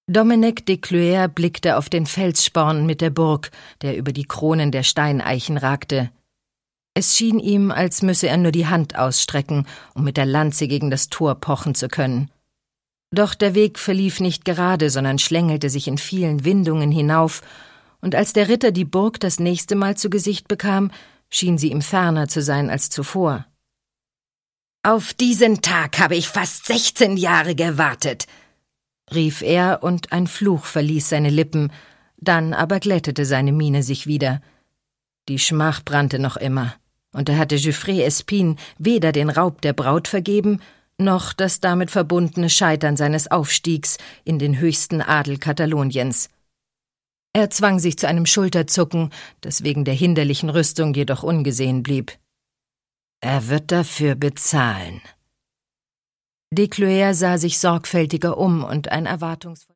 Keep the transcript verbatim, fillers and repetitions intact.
Dominique de Cluer blickte auf den Felssporn mit der Burg, der über die Kronen der Steineichen ragte. Es schien ihm, als müsse er nur die Hand ausstrecken, um mit der Lanze gegen das Tor pochen zu können. Doch der Weg verlief nicht gerade, sondern schlängelte sich in vielen Windungen hinauf, und als der Ritter die Burg das nächste Mal zu Gesicht bekam, schien sie ihm ferner zu sein als zuvor. »Auf diesen Tag habe ich fast sechzehn Jahre gewartet«, rief er, und ein Fluch verließ seine Lippen, dann aber glättete seine Miene sich wieder. Die Schmach brannte noch immer, und er hatte Geoffrey Espin weder den Raub der Braut vergeben, noch das damit verbundene Scheitern seines Aufstiegs in den höchsten Adel Kataloniens. Er zwang sich zu einem Schulterzucken, das wegen der hinderlichen Rüstung jedoch ungesehen blieb. »Er wird dafür bezahlen.« De Cluer sah sich sorgfältiger um, und ein erwartungsvolles